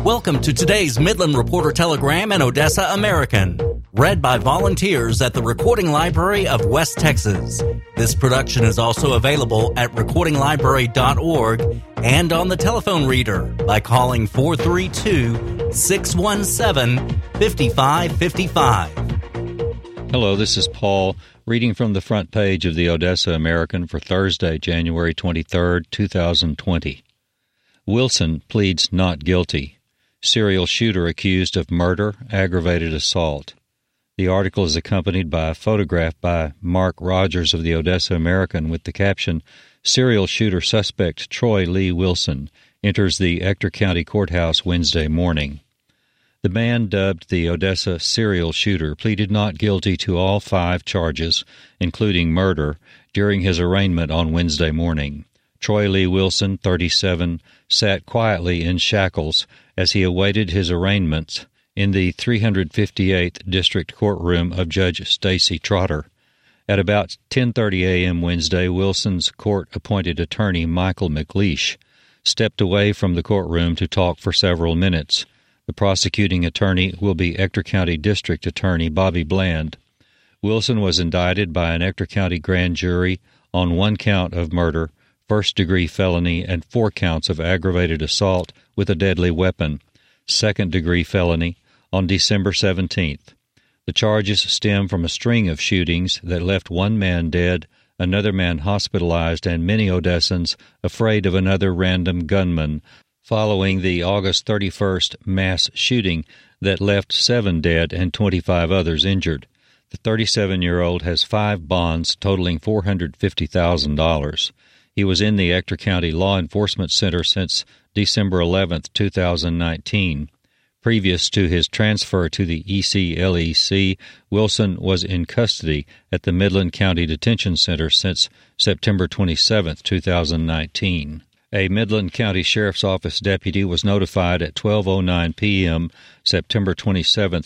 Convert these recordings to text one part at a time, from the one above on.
Welcome to today's Midland Reporter Telegram and Odessa American, read by volunteers at the Recording Library of West Texas. This production is also available at recordinglibrary.org and on the telephone reader by calling 432-617-5555. Hello, this is Paul, reading from the front page of the Odessa American for Thursday, January 23, 2020. Wilson pleads not guilty. Serial shooter accused of murder, aggravated assault. The article is accompanied by a photograph by Mark Rogers of the Odessa American with the caption, Serial shooter suspect Troy Lee Wilson enters the Ector County Courthouse Wednesday morning. The man, dubbed the Odessa serial shooter, pleaded not guilty to all 5 charges, including murder, during his arraignment on Wednesday morning. Troy Lee Wilson, 37, sat quietly in shackles as he awaited his arraignment in the 358th District Courtroom of Judge Stacy Trotter. At about 10:30 a.m. Wednesday, Wilson's court-appointed attorney, Michael McLeish, stepped away from the courtroom to talk for several minutes. The prosecuting attorney will be Ector County District Attorney Bobby Bland. Wilson was indicted by an Ector County grand jury on 1 count of murder, first-degree felony, and 4 counts of aggravated assault with a deadly weapon, second-degree felony, on December 17th. The charges stem from a string of shootings that left 1 man dead, another man hospitalized, and many Odessans afraid of another random gunman, following the August 31st mass shooting that left 7 dead and 25 others injured. The 37-year-old has 5 bonds totaling $450,000. He was in the Ector County Law Enforcement Center since December 11, 2019. Previous to his transfer to the ECLEC, Wilson was in custody at the Midland County Detention Center since September 27, 2019. A Midland County Sheriff's Office deputy was notified at 12:09 p.m. September 27,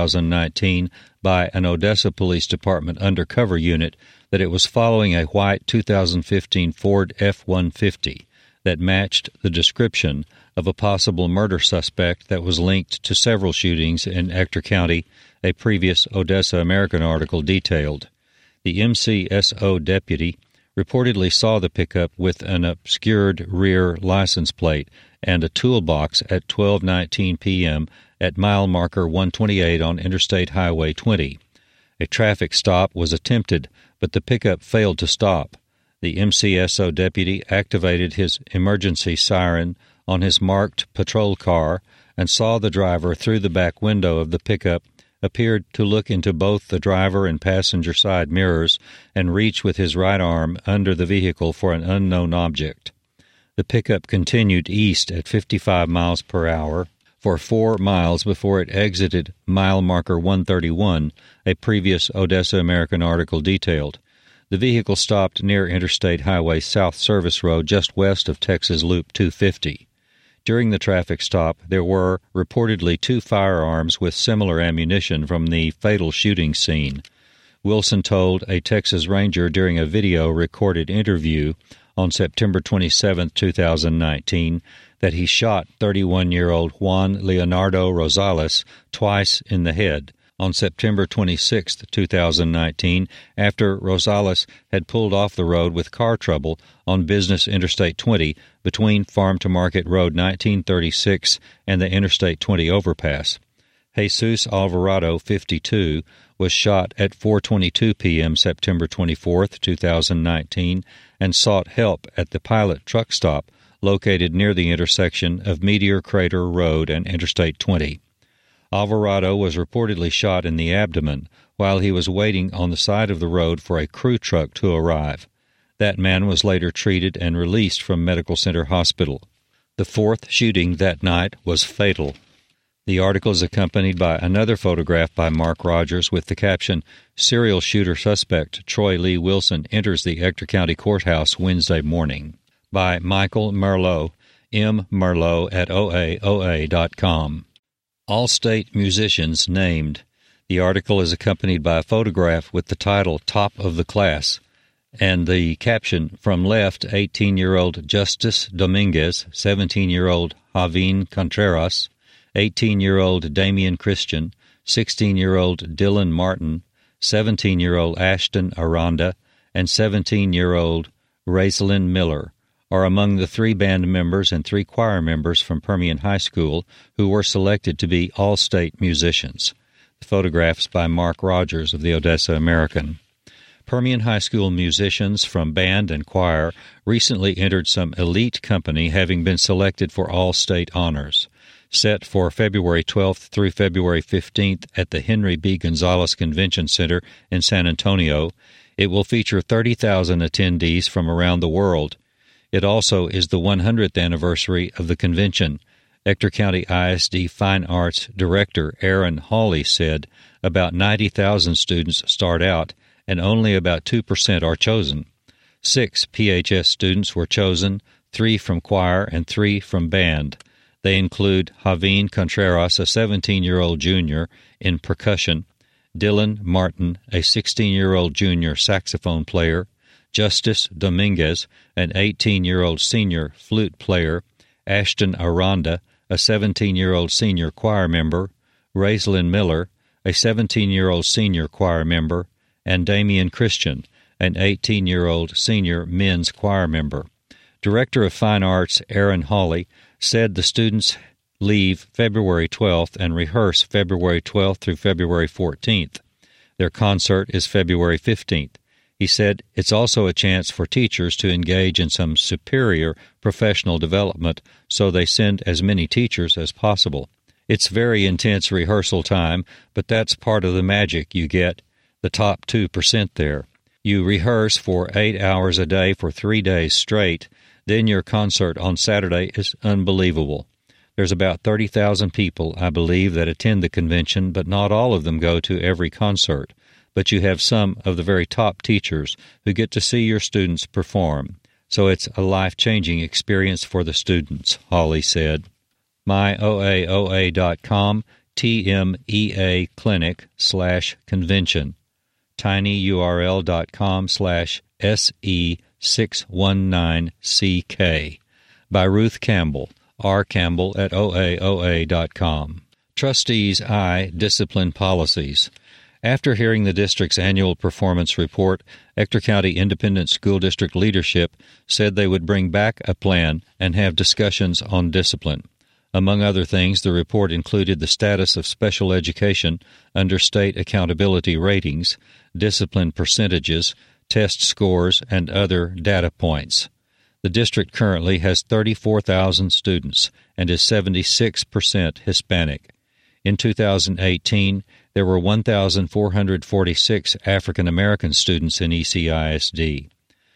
2019, by an Odessa Police Department undercover unit that it was following a white 2015 Ford F-150 that matched the description of a possible murder suspect that was linked to several shootings in Ector County, a previous Odessa American article detailed. The MCSO deputy reportedly saw the pickup with an obscured rear license plate and a toolbox at 12:19 p.m. at mile marker 128 on Interstate Highway 20. A traffic stop was attempted, but the pickup failed to stop. The MCSO deputy activated his emergency siren on his marked patrol car and saw the driver through the back window of the pickup, appeared to look into both the driver and passenger side mirrors, and reach with his right arm under the vehicle for an unknown object. The pickup continued east at 55 miles per hour for 4 miles before it exited mile marker 131, a previous Odessa American article detailed. The vehicle stopped near Interstate Highway South Service Road just west of Texas Loop 250. During the traffic stop, there were reportedly 2 firearms with similar ammunition from the fatal shooting scene. Wilson told a Texas Ranger during a video-recorded interview on September 27, 2019, that he shot 31-year-old Juan Leonardo Rosales twice in the head on September 26, 2019, after Rosales had pulled off the road with car trouble on Business Interstate 20 between Farm to Market Road 1936 and the Interstate 20 overpass. Jesus Alvarado, 52, was shot at 4:22 p.m. September 24, 2019, and sought help at the Pilot truck stop located near the intersection of Meteor Crater Road and Interstate 20. Alvarado was reportedly shot in the abdomen while he was waiting on the side of the road for a crew truck to arrive. That man was later treated and released from Medical Center Hospital. The 4th shooting that night was fatal. The article is accompanied by another photograph by Mark Rogers with the caption, Serial shooter suspect Troy Lee Wilson enters the Ector County Courthouse Wednesday morning, by Michael Merlot, mmerlot@oaoa.com. All state musicians named. The article is accompanied by a photograph with the title Top of the Class and the caption, from left, 18-year-old Justice Dominguez, 17-year-old Javin Contreras, 18-year-old Damian Christian, 16-year-old Dylan Martin, 17-year-old Ashton Aranda, and 17-year-old Raislyn Miller are among the 3 band members and 3 choir members from Permian High School who were selected to be all-state musicians. The photographs by Mark Rogers of the Odessa American. Permian High School musicians from band and choir recently entered some elite company, having been selected for all-state honors. Set for February 12th through February 15th at the Henry B. Gonzalez Convention Center in San Antonio, it will feature 30,000 attendees from around the world. It also is the 100th anniversary of the convention. Ector County ISD Fine Arts Director Aaron Hawley said about 90,000 students start out, and only about 2% are chosen. 6 PHS students were chosen, 3 from choir and 3 from band. They include Javin Contreras, a 17-year-old junior, in percussion, Dylan Martin, a 16-year-old junior saxophone player, Justice Dominguez, an 18-year-old senior flute player, Ashton Aranda, a 17-year-old senior choir member, Raislyn Miller, a 17-year-old senior choir member, and Damian Christian, an 18-year-old senior men's choir member. Director of Fine Arts Aaron Hawley said the students leave February 12th and rehearse February 12th through February 14th. Their concert is February 15th. He said it's also a chance for teachers to engage in some superior professional development, so they send as many teachers as possible. It's very intense rehearsal time, but that's part of the magic you get, the top 2% there. You rehearse for 8 hours a day for 3 days straight, then your concert on Saturday is unbelievable. There's about 30,000 people, I believe, that attend the convention, but not all of them go to every concert. But you have some of the very top teachers who get to see your students perform. So it's a life-changing experience for the students, Hawley said. MyOAOA.com, TMEA Clinic/convention. tinyurl.com/SE619CK. By Ruth Campbell, rcampbell@oaoa.com. Trustees I Discipline Policies. After hearing the district's annual performance report, Ector County Independent School District leadership said they would bring back a plan and have discussions on discipline. Among other things, the report included the status of special education under state accountability ratings, discipline percentages, test scores, and other data points. The district currently has 34,000 students and is 76% Hispanic. In 2018, there were 1,446 African American students in ECISD.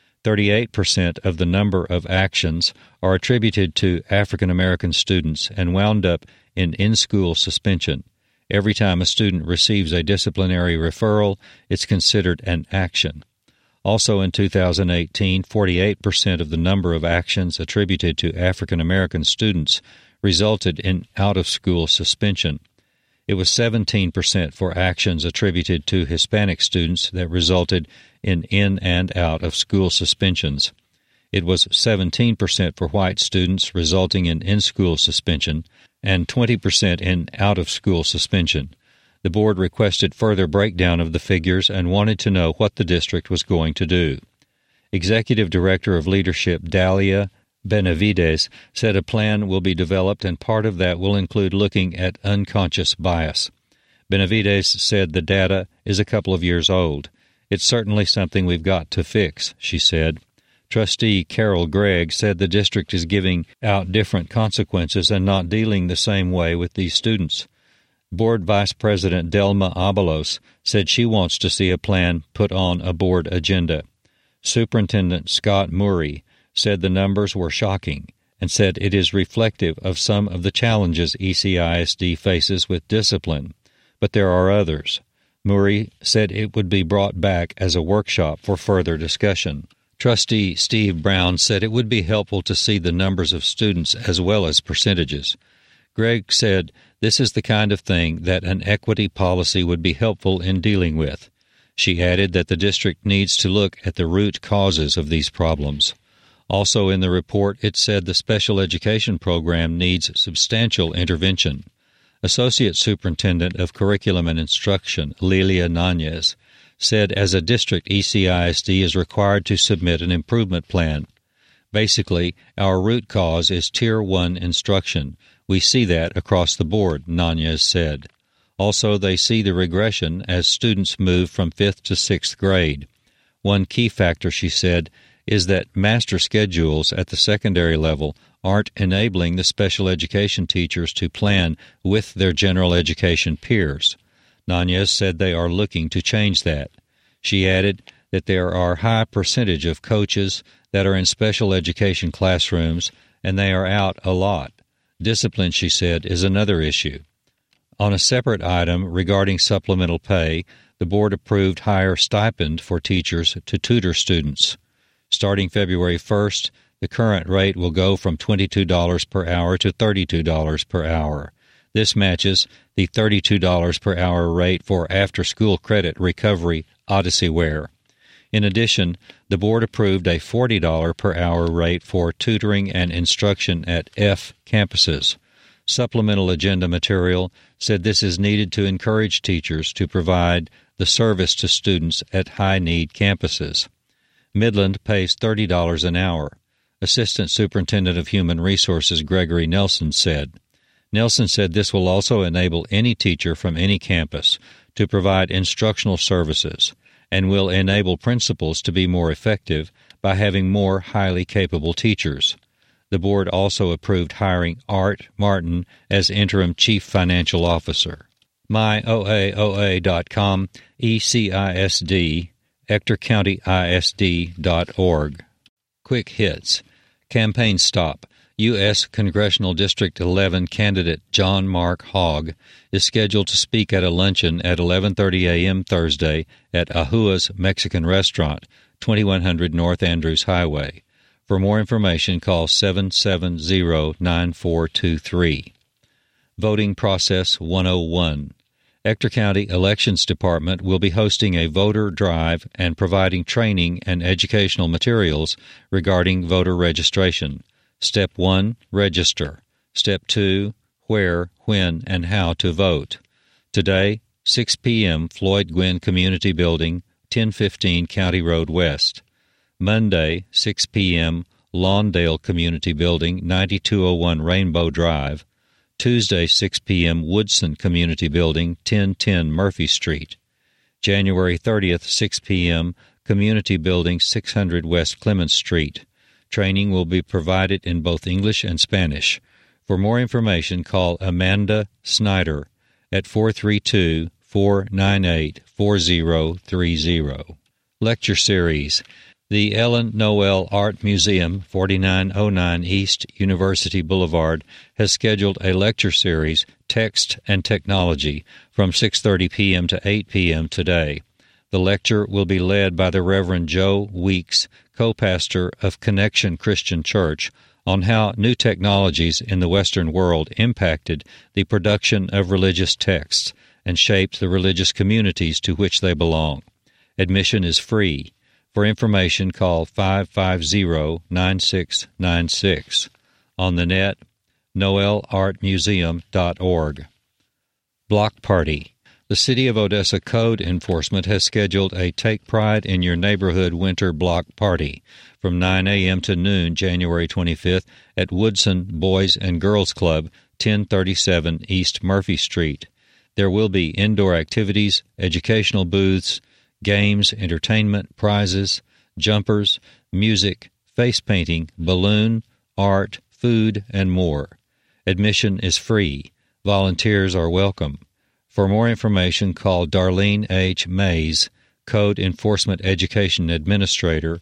38% of the number of actions are attributed to African American students and wound up in in-school suspension. Every time a student receives a disciplinary referral, it's considered an action. Also in 2018, 48% of the number of actions attributed to African American students resulted in out-of-school suspension. It was 17% for actions attributed to Hispanic students that resulted in and out-of-school suspensions. It was 17% for white students, resulting in in-school suspension, and 20% in out-of-school suspension. The board requested further breakdown of the figures and wanted to know what the district was going to do. Executive Director of Leadership Dalia Benavides said a plan will be developed, and part of that will include looking at unconscious bias. Benavides said the data is a couple of years old. It's certainly something we've got to fix, she said. Trustee Carol Gregg said the district is giving out different consequences and not dealing the same way with these students. Board Vice President Delma Abalos said she wants to see a plan put on a board agenda. Superintendent Scott Murray said the numbers were shocking and said it is reflective of some of the challenges ECISD faces with discipline, but there are others. Murray said it would be brought back as a workshop for further discussion. Trustee Steve Brown said it would be helpful to see the numbers of students as well as percentages. Gregg said this is the kind of thing that an equity policy would be helpful in dealing with. She added that the district needs to look at the root causes of these problems. Also in the report, it said the special education program needs substantial intervention. Associate Superintendent of Curriculum and Instruction, Lilia Nanez, said as a district, ECISD is required to submit an improvement plan. Basically, our root cause is Tier 1 instruction. We see that across the board, Nanez said. Also, they see the regression as students move from 5th to 6th grade. One key factor, she said, is that master schedules at the secondary level aren't enabling the special education teachers to plan with their general education peers. Nanez said they are looking to change that. She added that there are a high percentage of coaches that are in special education classrooms, and they are out a lot. Discipline, she said, is another issue. On a separate item regarding supplemental pay, the board approved higher stipend for teachers to tutor students. Starting February 1st, the current rate will go from $22 per hour to $32 per hour. This matches the $32 per hour rate for after-school credit recovery Odyssey-ware. In addition, the board approved a $40 per hour rate for tutoring and instruction at F campuses. Supplemental agenda material said this is needed to encourage teachers to provide the service to students at high-need campuses. Midland pays $30 an hour. Assistant Superintendent of Human Resources Gregory Nelson said. Nelson said this will also enable any teacher from any campus to provide instructional services and will enable principals to be more effective by having more highly capable teachers. The board also approved hiring Art Martin as interim chief financial officer. MyOAOA.com, ECISD, EctorCountyISD.org. Quick hits. Campaign stop. U.S. Congressional District 11 candidate John Mark Hogg is scheduled to speak at a luncheon at 11:30 a.m. Thursday at Ahua's Mexican Restaurant, 2100 North Andrews Highway. For more information, call 770-9423. Voting Process 101. Ector County Elections Department will be hosting a voter drive and providing training and educational materials regarding voter registration. Step 1, register. Step 2, where, when, and how to vote. Today, 6 p.m., Floyd Gwynn Community Building, 1015 County Road West. Monday, 6 p.m., Lawndale Community Building, 9201 Rainbow Drive. Tuesday, 6 p.m., Woodson Community Building, 1010 Murphy Street. January 30th, 6 p.m., Community Building, 600 West Clements Street. Training will be provided in both English and Spanish. For more information, call Amanda Snyder at 432-498-4030. Lecture Series. The Ellen Noel Art Museum, 4909 East University Boulevard, has scheduled a lecture series, Text and Technology, from 6:30 p.m. to 8 p.m. today. The lecture will be led by the Reverend Joe Weeks, co-pastor of Connection Christian Church, on how new technologies in the Western world impacted the production of religious texts and shaped the religious communities to which they belong. Admission is free. For information, call 550-9696. On the net, noelartmuseum.org. Block Party. The City of Odessa Code Enforcement has scheduled a Take Pride in Your Neighborhood Winter Block Party from 9 a.m. to noon, January 25th, at Woodson Boys and Girls Club, 1037 East Murphy Street. There will be indoor activities, educational booths, games, entertainment, prizes, jumpers, music, face painting, balloon, art, food, and more. Admission is free. Volunteers are welcome. For more information, call Darlene H. Mays, Code Enforcement Education Administrator,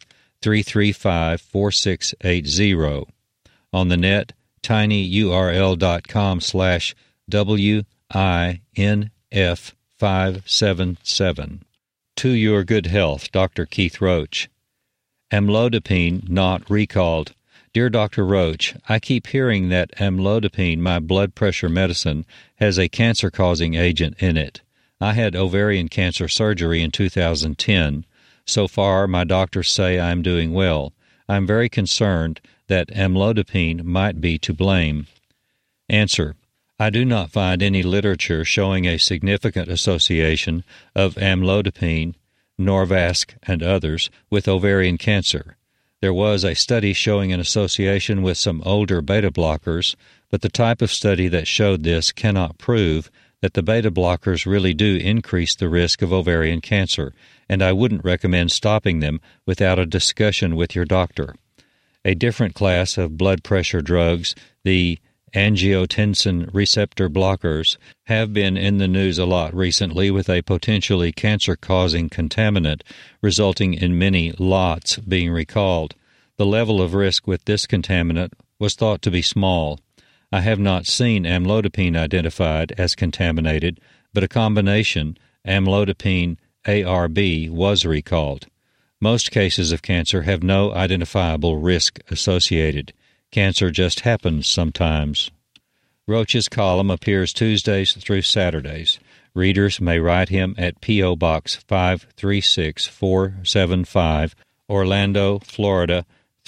335-4680. On the net, tinyurl.com/WINF577. To Your Good Health, Dr. Keith Roach. Amlodipine not recalled. Dear Dr. Roach, I keep hearing that amlodipine, my blood pressure medicine, has a cancer-causing agent in it. I had ovarian cancer surgery in 2010. So far, my doctors say I am doing well. I am very concerned that amlodipine might be to blame. Answer. I do not find any literature showing a significant association of amlodipine, Norvasc, and others with ovarian cancer. There was a study showing an association with some older beta blockers, but the type of study that showed this cannot prove that the beta blockers really do increase the risk of ovarian cancer, and I wouldn't recommend stopping them without a discussion with your doctor. A different class of blood pressure drugs, the angiotensin receptor blockers, have been in the news a lot recently with a potentially cancer-causing contaminant resulting in many lots being recalled. The level of risk with this contaminant was thought to be small. I have not seen amlodipine identified as contaminated, but a combination, amlodipine-ARB, was recalled. Most cases of cancer have no identifiable risk associated. Cancer just happens sometimes. Roach's column appears Tuesdays through Saturdays. Readers may write him at P.O. Box 536475, Orlando, Florida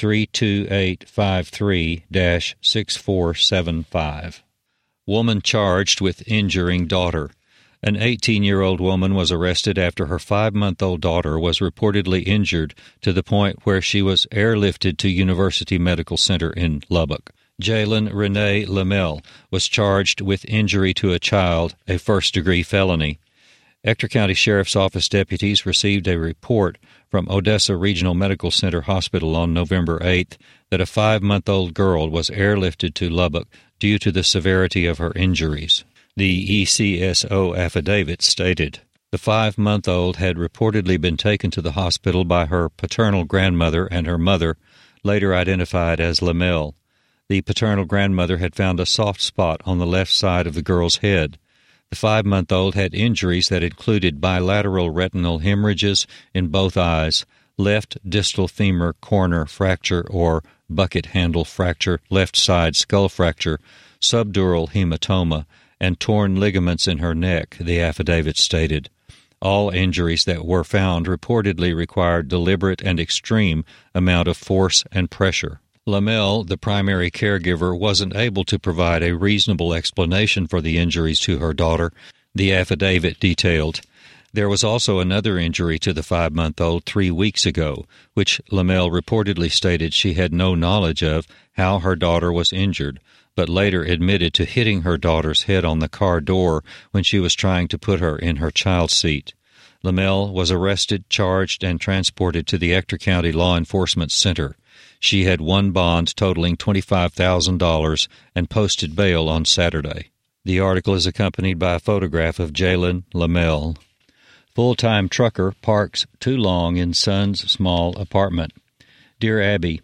32853-6475. Woman charged with injuring daughter. An 18-year-old woman was arrested after her 5-month-old daughter was reportedly injured to the point where she was airlifted to University Medical Center in Lubbock. Jalen Renee Lamel was charged with injury to a child, a first-degree felony. Ector County Sheriff's Office deputies received a report from Odessa Regional Medical Center Hospital on November 8th that a 5-month-old girl was airlifted to Lubbock due to the severity of her injuries. The ECSO affidavit stated, the 5-month-old had reportedly been taken to the hospital by her paternal grandmother and her mother, later identified as Lamel. The paternal grandmother had found a soft spot on the left side of the girl's head. The 5-month-old had injuries that included bilateral retinal hemorrhages in both eyes, left distal femur corner fracture or bucket handle fracture, left side skull fracture, subdural hematoma, and torn ligaments in her neck, the affidavit stated. All injuries that were found reportedly required deliberate and extreme amount of force and pressure. Lamel, the primary caregiver, wasn't able to provide a reasonable explanation for the injuries to her daughter, the affidavit detailed. There was also another injury to the 5-month-old 3 weeks ago, which Lamel reportedly stated she had no knowledge of how her daughter was injured, but later admitted to hitting her daughter's head on the car door when she was trying to put her in her child seat. Lamel was arrested, charged, and transported to the Ector County Law Enforcement Center. She had one bond totaling $25,000 and posted bail on Saturday. The article is accompanied by a photograph of Jalen Lamel. Full-time trucker parks too long in son's small apartment. Dear Abby,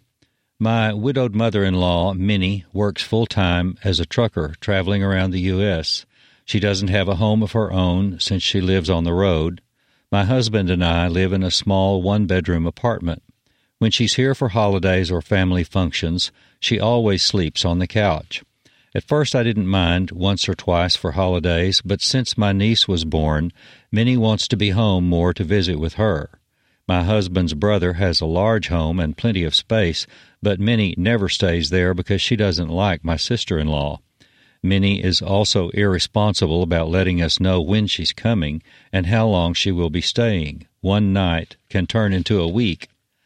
my widowed mother-in-law, Minnie, works full-time as a trucker traveling around the U.S. She doesn't have a home of her own since she lives on the road. My husband and I live in a small one-bedroom apartment. When she's here for holidays or family functions, she always sleeps on the couch. At first I didn't mind once or twice for holidays, but since my niece was born, Minnie wants to be home more to visit with her. My husband's brother has a large home and plenty of space, but Minnie never stays there because she doesn't like my sister-in-law. Minnie is also irresponsible about letting us know when she's coming and how long she will be staying. One night can turn into a week.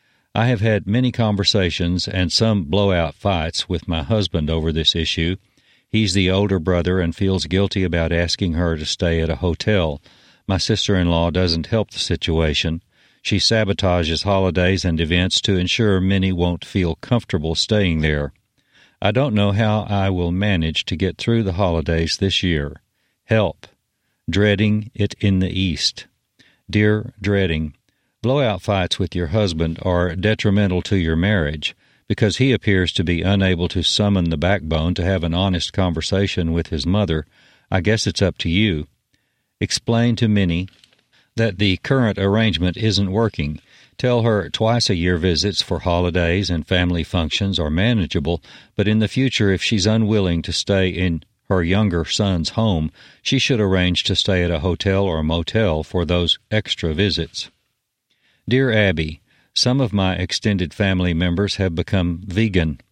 I have had many conversations and some blowout fights with my husband over this issue. He's the older brother and feels guilty about asking her to stay at a hotel. My sister-in-law doesn't help the situation. She sabotages holidays and events to ensure Minnie won't feel comfortable staying there. I don't know how I will manage to get through the holidays this year. Help. Dreading it in the East. Dear Dreading, blowout fights with your husband are detrimental to your marriage because he appears to be unable to summon the backbone to have an honest conversation with his mother. I guess it's up to you. Explain to Minnie that the current arrangement isn't working. Tell her twice-a-year visits for holidays and family functions are manageable, but in the future, if she's unwilling to stay in her younger son's home, she should arrange to stay at a hotel or a motel for those extra visits. Dear Abby, some of my extended family members have become vegan.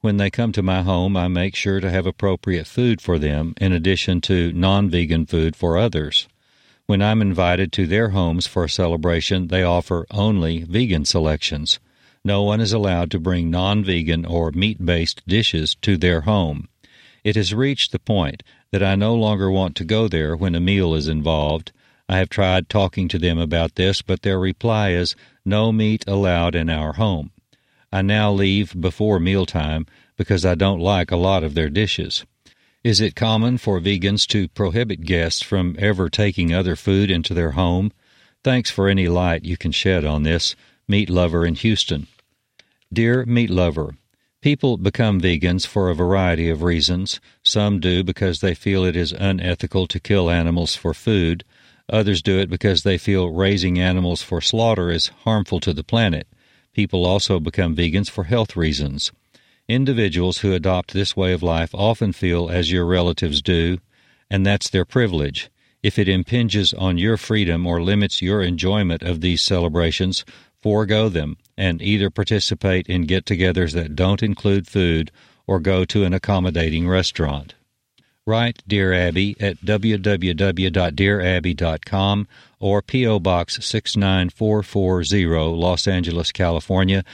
When they come to my home, I make sure to have appropriate food for them in addition to non-vegan food for others. When I'm invited to their homes for a celebration, they offer only vegan selections. No one is allowed to bring non-vegan or meat-based dishes to their home. It has reached the point that I no longer want to go there when a meal is involved. I have tried talking to them about this, but their reply is, no meat allowed in our home. I now leave before mealtime because I don't like a lot of their dishes. Is it common for vegans to prohibit guests from ever taking other food into their home? Thanks for any light you can shed on this. Meat Lover in Houston. Dear Meat Lover, people become vegans for a variety of reasons. Some do because they feel it is unethical to kill animals for food. Others do it because they feel raising animals for slaughter is harmful to the planet. People also become vegans for health reasons. Individuals who adopt this way of life often feel as your relatives do, and that's their privilege. If it impinges on your freedom or limits your enjoyment of these celebrations, forego them and either participate in get-togethers that don't include food or go to an accommodating restaurant. Write Dear Abby at www.dearabby.com or P.O. Box 69440, Los Angeles, California,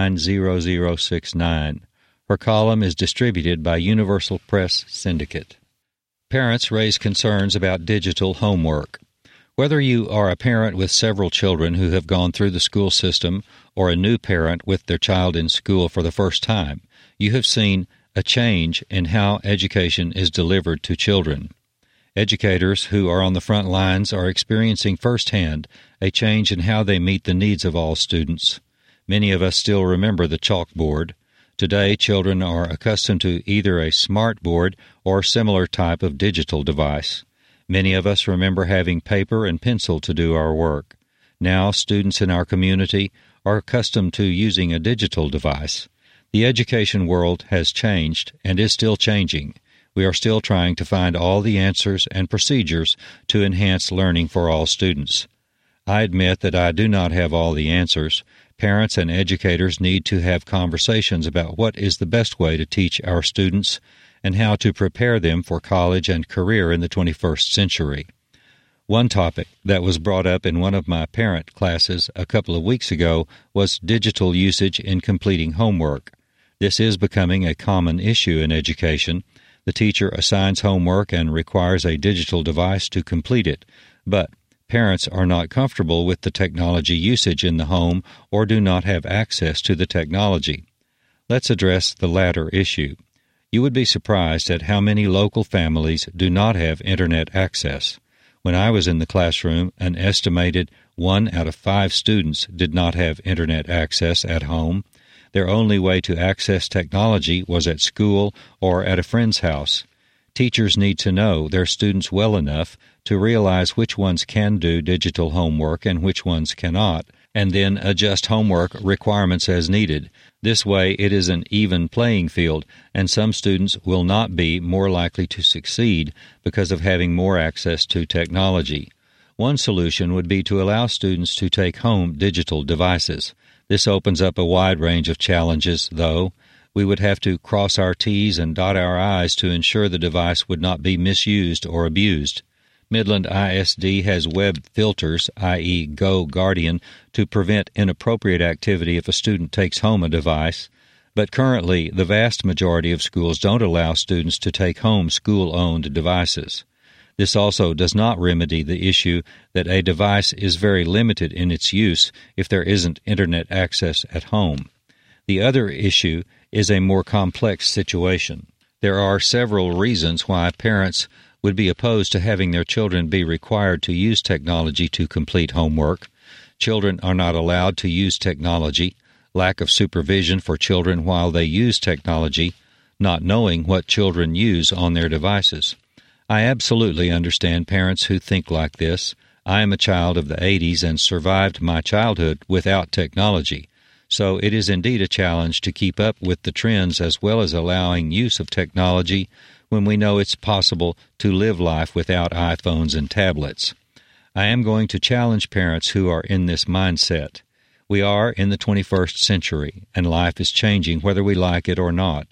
90069. Her column is distributed by Universal Press Syndicate. Parents raise concerns about digital homework. Whether you are a parent with several children who have gone through the school system or a new parent with their child in school for the first time, you have seen a change in how education is delivered to children. Educators who are on the front lines are experiencing firsthand a change in how they meet the needs of all students. Many of us still remember the chalkboard. Today, children are accustomed to either a smart board or similar type of digital device. Many of us remember having paper and pencil to do our work. Now, students in our community are accustomed to using a digital device. The education world has changed and is still changing. We are still trying to find all the answers and procedures to enhance learning for all students. I admit that I do not have all the answers. Parents and educators need to have conversations about what is the best way to teach our students and how to prepare them for college and career in the 21st century. One topic that was brought up in one of my parent classes a couple of weeks ago was digital usage in completing homework. This is becoming a common issue in education. The teacher assigns homework and requires a digital device to complete it, but parents are not comfortable with the technology usage in the home or do not have access to the technology. Let's address the latter issue. You would be surprised at how many local families do not have Internet access. When I was in the classroom, an estimated 1 out of 5 students did not have Internet access at home. Their only way to access technology was at school or at a friend's house. Teachers need to know their students well enough to realize which ones can do digital homework and which ones cannot, and then adjust homework requirements as needed. This way it is an even playing field, and some students will not be more likely to succeed because of having more access to technology. One solution would be to allow students to take home digital devices. This opens up a wide range of challenges, though. We would have to cross our T's and dot our I's to ensure the device would not be misused or abused. Midland ISD has web filters, i.e. Go Guardian, to prevent inappropriate activity if a student takes home a device, but currently the vast majority of schools don't allow students to take home school-owned devices. This also does not remedy the issue that a device is very limited in its use if there isn't Internet access at home. The other issue is a more complex situation. There are several reasons why parents would be opposed to having their children be required to use technology to complete homework. Children are not allowed to use technology, lack of supervision for children while they use technology, not knowing what children use on their devices. I absolutely understand parents who think like this. I am a child of the 80s and survived my childhood without technology, so it is indeed a challenge to keep up with the trends as well as allowing use of technology when we know it's possible to live life without iPhones and tablets. I am going to challenge parents who are in this mindset. We are in the 21st century, and life is changing whether we like it or not.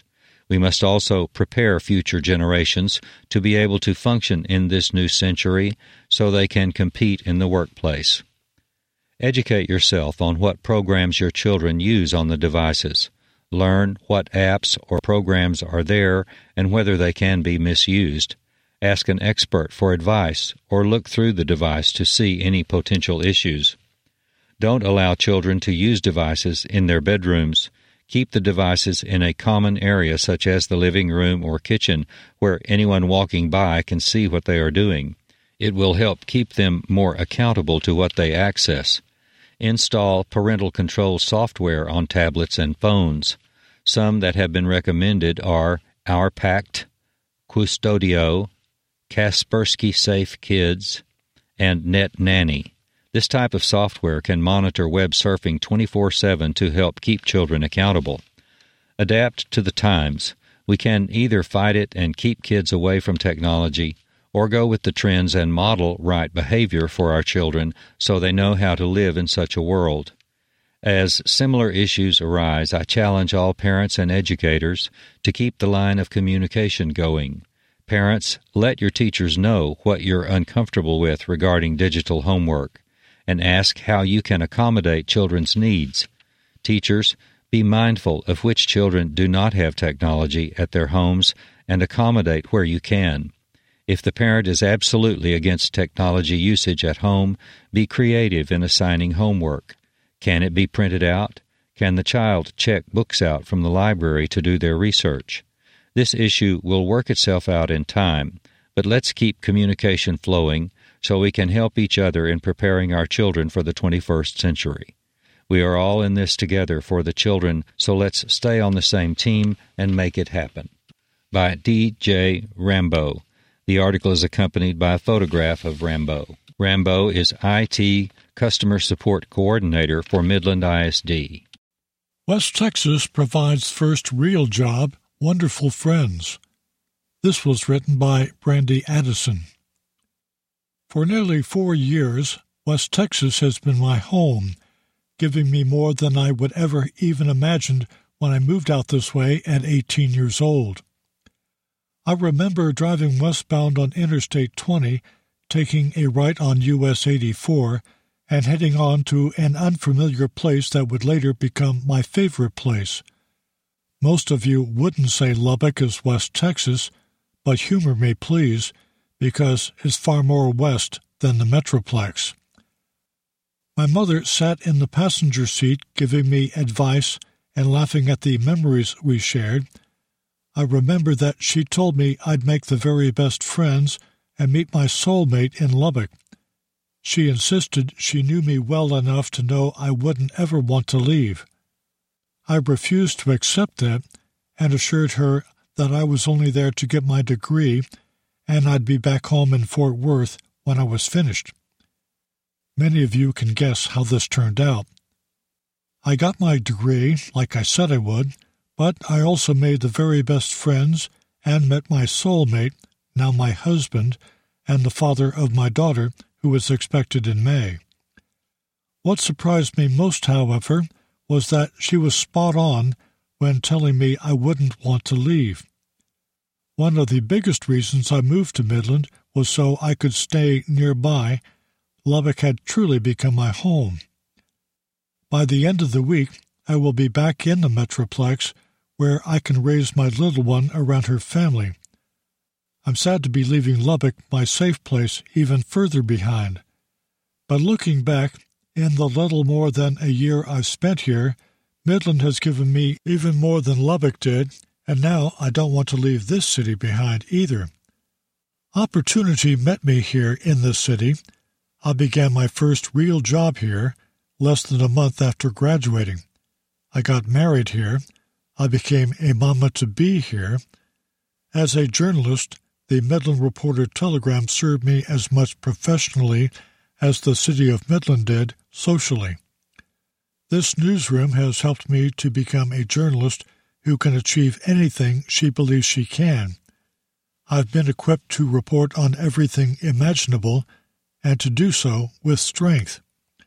We must also prepare future generations to be able to function in this new century so they can compete in the workplace. Educate yourself on what programs your children use on the devices. Learn what apps or programs are there and whether they can be misused. Ask an expert for advice or look through the device to see any potential issues. Don't allow children to use devices in their bedrooms. Keep the devices in a common area such as the living room or kitchen where anyone walking by can see what they are doing. It will help keep them more accountable to what they access. Install parental control software on tablets and phones. Some that have been recommended are OurPact, Qustodio, Kaspersky Safe Kids, and NetNanny. This type of software can monitor web surfing 24/7 to help keep children accountable. Adapt to the times. We can either fight it and keep kids away from technology, or go with the trends and model right behavior for our children so they know how to live in such a world. As similar issues arise, I challenge all parents and educators to keep the line of communication going. Parents, let your teachers know what you're uncomfortable with regarding digital homework, and ask how you can accommodate children's needs. Teachers, be mindful of which children do not have technology at their homes and accommodate where you can. If the parent is absolutely against technology usage at home, be creative in assigning homework. Can it be printed out? Can the child check books out from the library to do their research? This issue will work itself out in time, but let's keep communication flowing so we can help each other in preparing our children for the 21st century. We are all in this together for the children, so let's stay on the same team and make it happen. By D.J. Rambo. The article is accompanied by a photograph of Rambo. Rambo is IT Customer Support Coordinator for Midland ISD. West Texas provides first real job, wonderful friends. This was written by Brandy Addison. For nearly 4 years, West Texas has been my home, giving me more than I would ever even imagined when I moved out this way at 18 years old. I remember driving westbound on Interstate 20, taking a right on US 84, and heading on to an unfamiliar place that would later become my favorite place. Most of you wouldn't say Lubbock is West Texas, but humor me please, because it's far more west than the Metroplex. My mother sat in the passenger seat giving me advice and laughing at the memories we shared. I remember that she told me I'd make the very best friends and meet my soulmate in Lubbock. She insisted she knew me well enough to know I wouldn't ever want to leave. I refused to accept that and assured her that I was only there to get my degree and I'd be back home in Fort Worth when I was finished. Many of you can guess how this turned out. I got my degree, like I said I would, but I also made the very best friends and met my soulmate, now my husband, and the father of my daughter, who was expected in May. What surprised me most, however, was that she was spot on when telling me I wouldn't want to leave. One of the biggest reasons I moved to Midland was so I could stay nearby. Lubbock had truly become my home. By the end of the week, I will be back in the Metroplex, where I can raise my little one around her family. I'm sad to be leaving Lubbock, my safe place, even further behind. But looking back, in the little more than a year I've spent here, Midland has given me even more than Lubbock did, and now I don't want to leave this city behind either. Opportunity met me here in this city. I began my first real job here less than a month after graduating. I got married here. I became a mama-to-be here. As a journalist, the Midland Reporter-Telegram served me as much professionally as the city of Midland did socially. This newsroom has helped me to become a journalist who can achieve anything she believes she can. I've been equipped to report on everything imaginable and to do so with strength.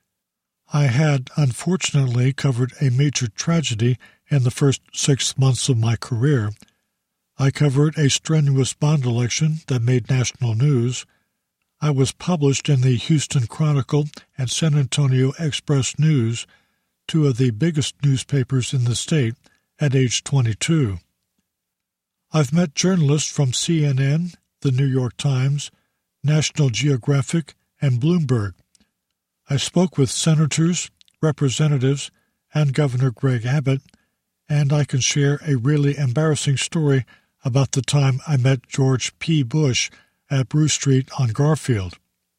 I had, unfortunately, covered a major tragedy in the first 6 months of my career. I covered a strenuous bond election that made national news. I was published in the Houston Chronicle and San Antonio Express News, two of the biggest newspapers in the state, at age 22. I've met journalists from CNN, the New York Times, National Geographic, and Bloomberg. I spoke with senators, representatives, and Governor Greg Abbott, and I can share a really embarrassing story about the time I met George P. Bush at Bruce Street on Garfield.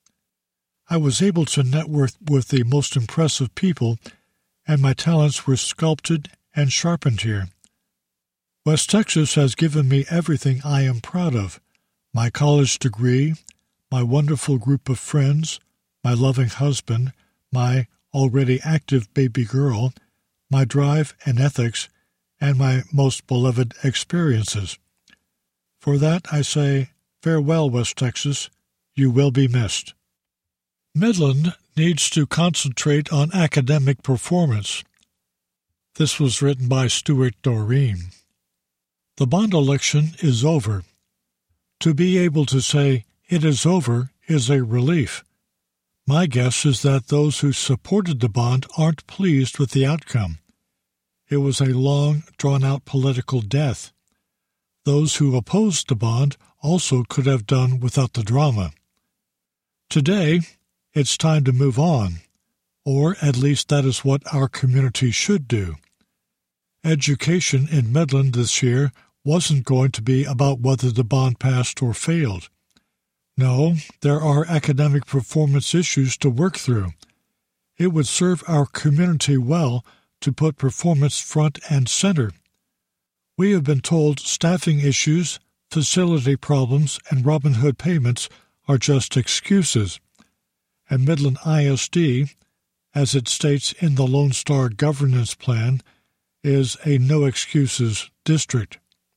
I was able to network with the most impressive people, and my talents were sculpted and sharpened here. West Texas has given me everything I am proud of: my college degree, my wonderful group of friends, my loving husband, my already active baby girl, my drive and ethics, and my most beloved experiences. For that I say, farewell, West Texas. You will be missed. Midland needs to concentrate on academic performance. This was written by Stuart Doreen. The bond election is over. To be able to say it is over is a relief. My guess is that those who supported the bond aren't pleased with the outcome. It was a long, drawn-out political death. Those who opposed the bond also could have done without the drama. Today, it's time to move on, or at least that is what our community should do. Education in Midland this year wasn't going to be about whether the bond passed or failed. No, there are academic performance issues to work through. It would serve our community well to put performance front and center. We have been told staffing issues, facility problems, and Robin Hood payments are just excuses. And Midland ISD, as it states in the Lone Star Governance Plan, is a no-excuses district.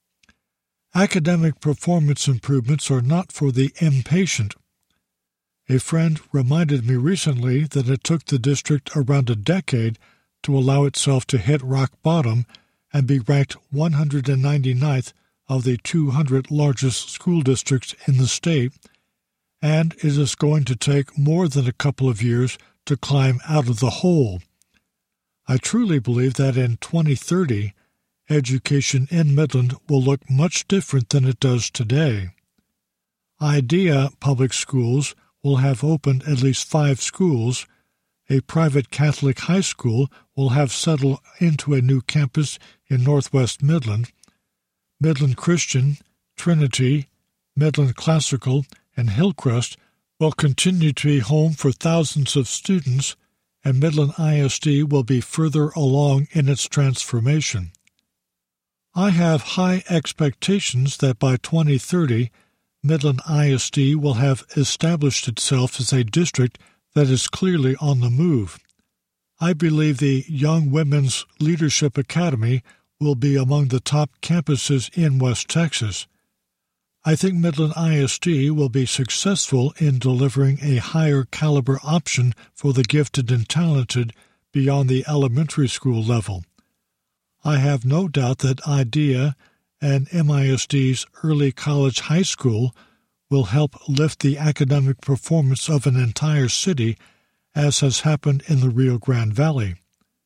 Academic performance improvements are not for the impatient. A friend reminded me recently that it took the district around a decade to allow itself to hit rock bottom and be ranked 199th of the 200 largest school districts in the state, and it is going to take more than a couple of years to climb out of the hole. I truly believe that in 2030, education in Midland will look much different than it does today. IDEA Public Schools will have opened at least 5 schools. A private Catholic high school will have settled into a new campus in northwest Midland. Midland Christian, Trinity, Midland Classical, and Hillcrest will continue to be home for thousands of students, and Midland ISD will be further along in its transformation. I have high expectations that by 2030, Midland ISD will have established itself as a district that is clearly on the move. I believe the Young Women's Leadership Academy will be among the top campuses in West Texas. I think Midland ISD will be successful in delivering a higher caliber option for the gifted and talented beyond the elementary school level. I have no doubt that IDEA and MISD's early college high school will help lift the academic performance of an entire city, as has happened in the Rio Grande Valley.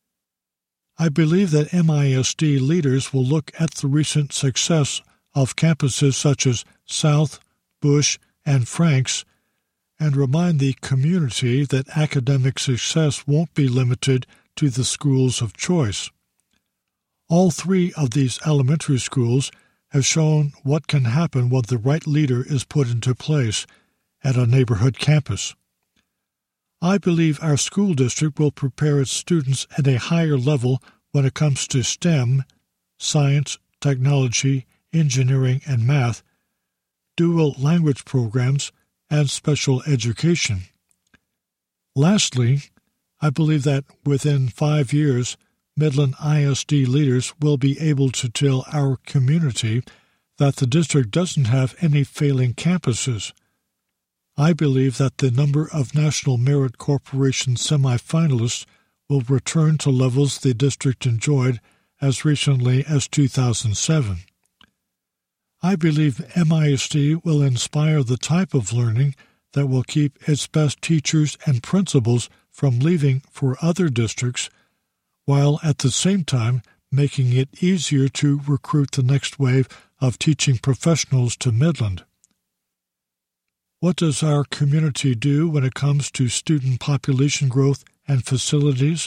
I believe that MISD leaders will look at the recent success of campuses such as South, Bush, and Franks, and remind the community that academic success won't be limited to the schools of choice. All 3 of these elementary schools have shown what can happen when the right leader is put into place at a neighborhood campus. I believe our school district will prepare its students at a higher level when it comes to STEM, science, technology, engineering, and math, dual language programs, and special education. Lastly, I believe that within 5 years, Midland ISD leaders will be able to tell our community that the district doesn't have any failing campuses. I believe that the number of National Merit Corporation semifinalists will return to levels the district enjoyed as recently as 2007. I believe MISD will inspire the type of learning that will keep its best teachers and principals from leaving for other districts, while at the same time making it easier to recruit the next wave of teaching professionals to Midland. What does our community do when it comes to student population growth and facilities?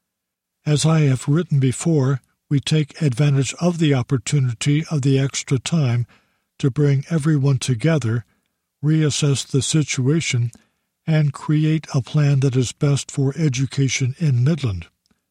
As I have written before, we take advantage of the opportunity of the extra time to bring everyone together, reassess the situation, and create a plan that is best for education in Midland.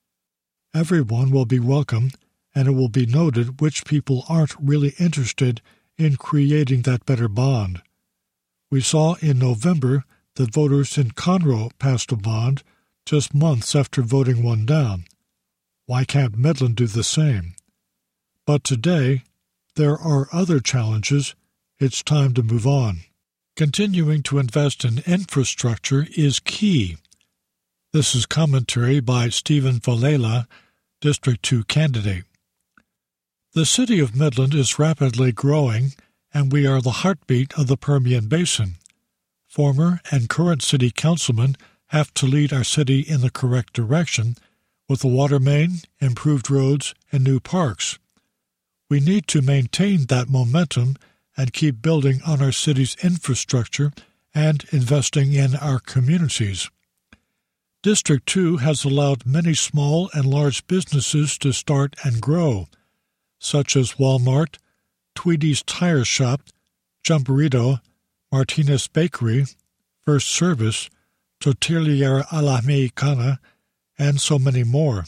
Everyone will be welcome, and it will be noted which people aren't really interested in creating that better bond. We saw in November that voters in Conroe passed a bond just months after voting one down. Why can't Midland do the same? But today, there are other challenges. It's time to move on. Continuing to invest in infrastructure is key. This is commentary by Stephen Vallela, District 2 candidate. The city of Midland is rapidly growing, and we are the heartbeat of the Permian Basin. Former and current city councilmen have to lead our city in the correct direction, with a water main, improved roads, and new parks. We need to maintain that momentum and keep building on our city's infrastructure and investing in our communities. District 2 has allowed many small and large businesses to start and grow, such as Walmart, Tweedy's Tire Shop, Jumperito, Martinez Bakery, First Service, Tortilleria a la Mexicana, and so many more.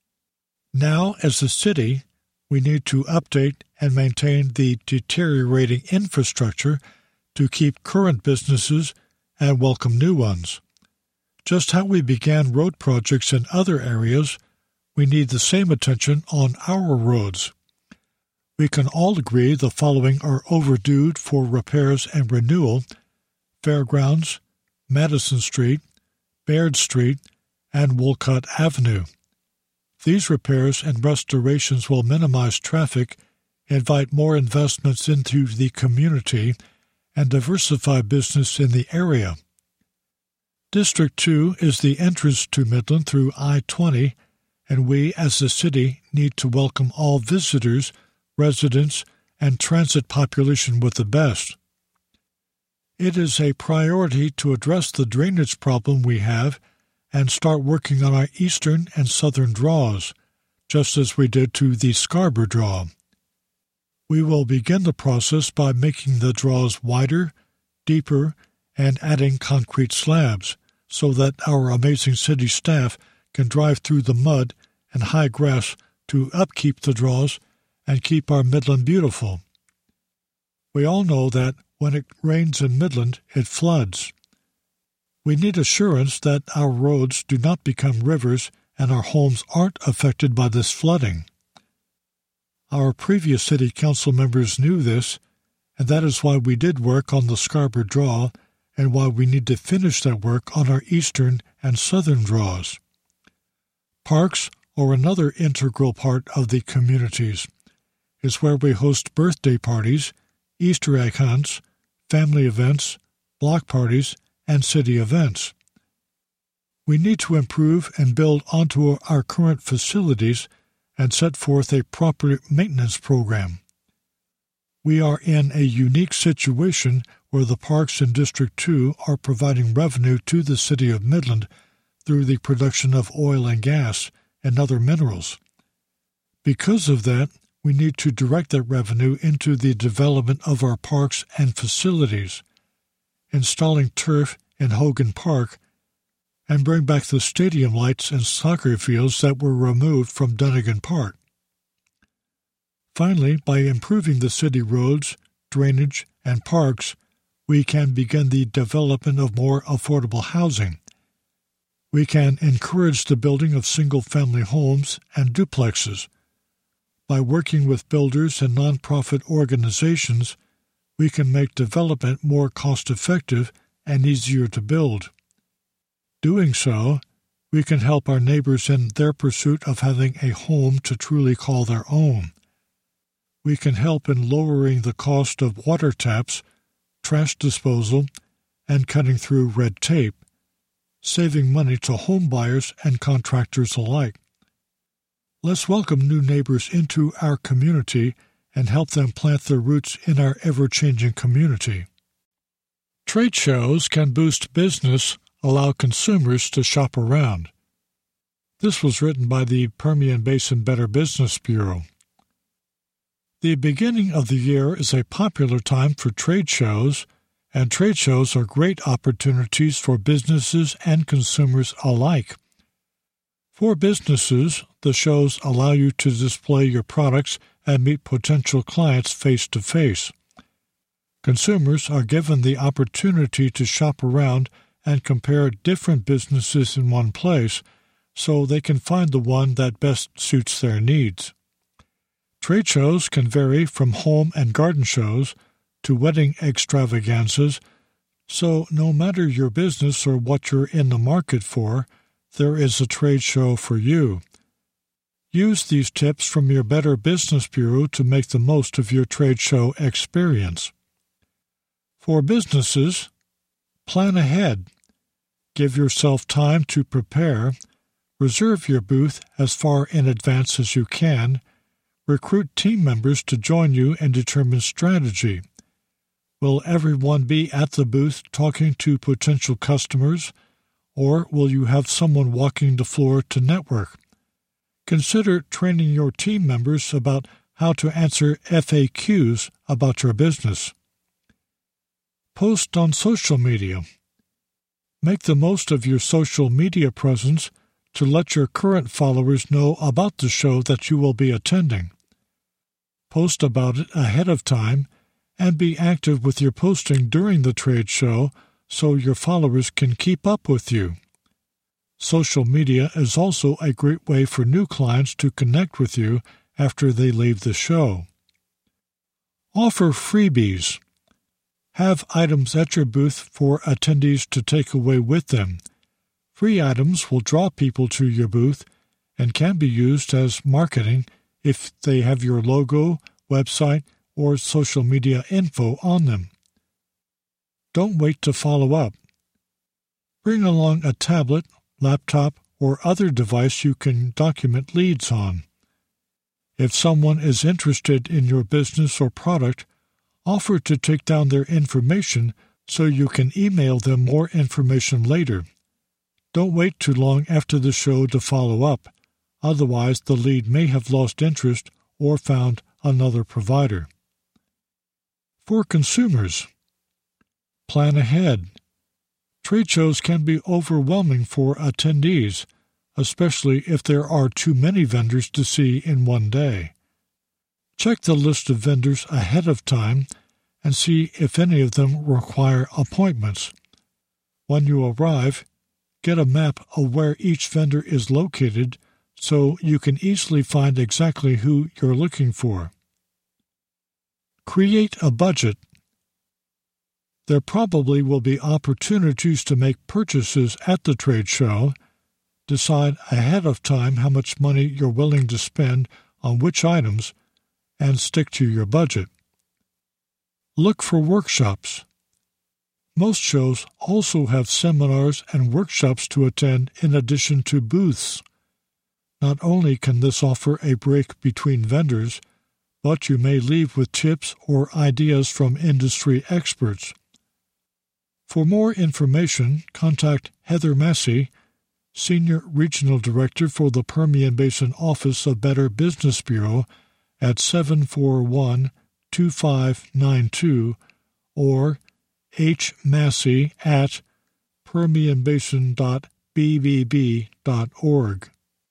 Now, as a city, we need to update and maintain the deteriorating infrastructure to keep current businesses and welcome new ones. Just how we began road projects in other areas, we need the same attention on our roads. We can all agree the following are overdue for repairs and renewal: Fairgrounds, Madison Street, Baird Street, and Wolcott Avenue. These repairs and restorations will minimize traffic, invite more investments into the community, and diversify business in the area. District 2 is the entrance to Midland through I-20, and we as a city need to welcome all visitors, residents, and transit population with the best. It is a priority to address the drainage problem we have and start working on our eastern and southern draws, just as we did to the Scarborough Draw. We will begin the process by making the draws wider, deeper, and adding concrete slabs, so that our amazing city staff can drive through the mud and high grass to upkeep the draws and keep our Midland beautiful. We all know that when it rains in Midland, it floods. We need assurance that our roads do not become rivers and our homes aren't affected by this flooding. Our previous city council members knew this, and that is why we did work on the Scarborough Draw and why we need to finish that work on our eastern and southern draws. Parks are another integral part of the communities. It's where we host birthday parties, Easter egg hunts, family events, block parties, and city events. We need to improve and build onto our current facilities and set forth a proper maintenance program. We are in a unique situation where the parks in District 2 are providing revenue to the city of Midland through the production of oil and gas and other minerals. Because of that, we need to direct that revenue into the development of our parks and facilities, installing turf in Hogan Park, and bring back the stadium lights and soccer fields that were removed from Dunnigan Park. Finally, by improving the city roads, drainage, and parks, we can begin the development of more affordable housing. We can encourage the building of single-family homes and duplexes. By working with builders and nonprofit organizations, we can make development more cost-effective and easier to build. Doing so, we can help our neighbors in their pursuit of having a home to truly call their own. we can help in lowering the cost of water taps, trash disposal, and cutting through red tape, saving money to home buyers and contractors alike. Let's welcome new neighbors into our community and help them plant their roots in our ever-changing community. Trade shows can boost business, allow consumers to shop around. This was written by the Permian Basin Better Business Bureau. The beginning of the year is a popular time for trade shows, and trade shows are great opportunities for businesses and consumers alike. For businesses, the shows allow you to display your products and meet potential clients face-to-face. Consumers are given the opportunity to shop around and compare different businesses in one place so they can find the one that best suits their needs. Trade shows can vary from home and garden shows to wedding extravaganzas, so no matter your business or what you're in the market for, there is a trade show for you. Use these tips from your Better Business Bureau to make the most of your trade show experience. For businesses, plan ahead. Give yourself time to prepare. Reserve your booth as far in advance as you can. Recruit team members to join you and determine strategy. Will everyone be at the booth talking to potential customers, or will you have someone walking the floor to network? Consider training your team members about how to answer FAQs about your business. Post on social media. Make the most of your social media presence to let your current followers know about the show that you will be attending. Post about it ahead of time and be active with your posting during the trade show so your followers can keep up with you. Social media is also a great way for new clients to connect with you after they leave the show. Offer freebies. Have items at your booth for attendees to take away with them. Free items will draw people to your booth and can be used as marketing if they have your logo, website, or social media info on them. Don't wait to follow up. Bring along a tablet, laptop, or other device you can document leads on. If someone is interested in your business or product, offer to take down their information so you can email them more information later. Don't wait too long after the show to follow up, otherwise the lead may have lost interest or found another provider. For consumers, plan ahead. Trade shows can be overwhelming for attendees, especially if there are too many vendors to see in one day. Check the list of vendors ahead of time and see if any of them require appointments. When you arrive, get a map of where each vendor is located so you can easily find exactly who you're looking for. Create a budget. There probably will be opportunities to make purchases at the trade show. Decide ahead of time how much money you're willing to spend on which items and stick to your budget. Look for workshops. Most shows also have seminars and workshops to attend in addition to booths. Not only can this offer a break between vendors, but you may leave with tips or ideas from industry experts. For more information, contact Heather Massey, Senior Regional Director for the Permian Basin Office of Better Business Bureau at 741-2592 or hmassey@permianbasin.bbb.org.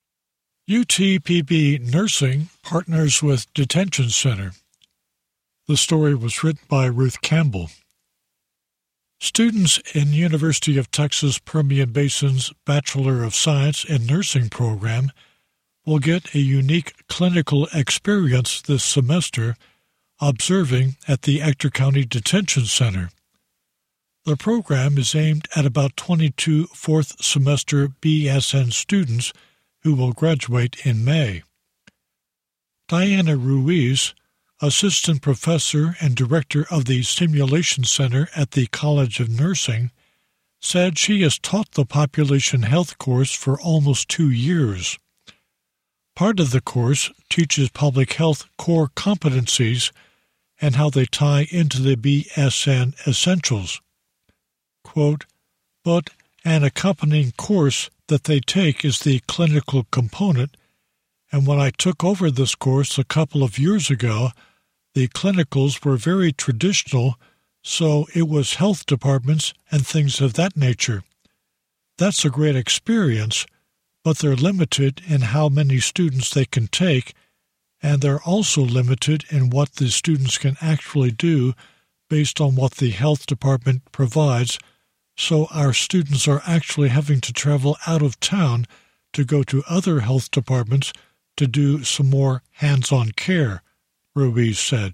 UTPB Nursing partners with Detention Center. The story was written by Ruth Campbell. Students in University of Texas Permian Basin's Bachelor of Science in Nursing program will get a unique clinical experience this semester observing at the Ector County Detention Center. The program is aimed at about 22 fourth-semester BSN students who will graduate in May. Diana Ruiz, assistant professor and director of the Simulation Center at the College of Nursing, said she has taught the population health course for almost 2 years. Part of the course teaches public health core competencies and how they tie into the BSN essentials. Quote, but an accompanying course that they take is the clinical component, and when I took over this course a couple of years ago, the clinicals were very traditional, so it was health departments and things of that nature. That's a great experience, but they're limited in how many students they can take, and they're also limited in what the students can actually do based on what the health department provides, so our students are actually having to travel out of town to go to other health departments to do some more hands-on care, Ruiz said.